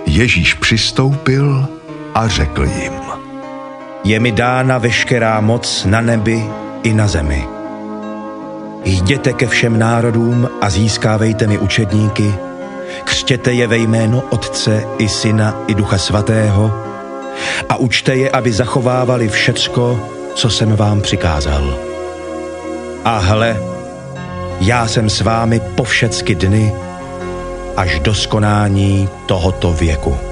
Ježíš přistoupil a řekl jim: Je mi dána veškerá moc na nebi i na zemi. Jděte ke všem národům a získávejte mi učedníky, křtěte je ve jméno Otce i Syna i Ducha Svatého a učte je, aby zachovávali všecko, co jsem vám přikázal. A hle, já jsem s vámi po všecky dny až do skonání tohoto věku.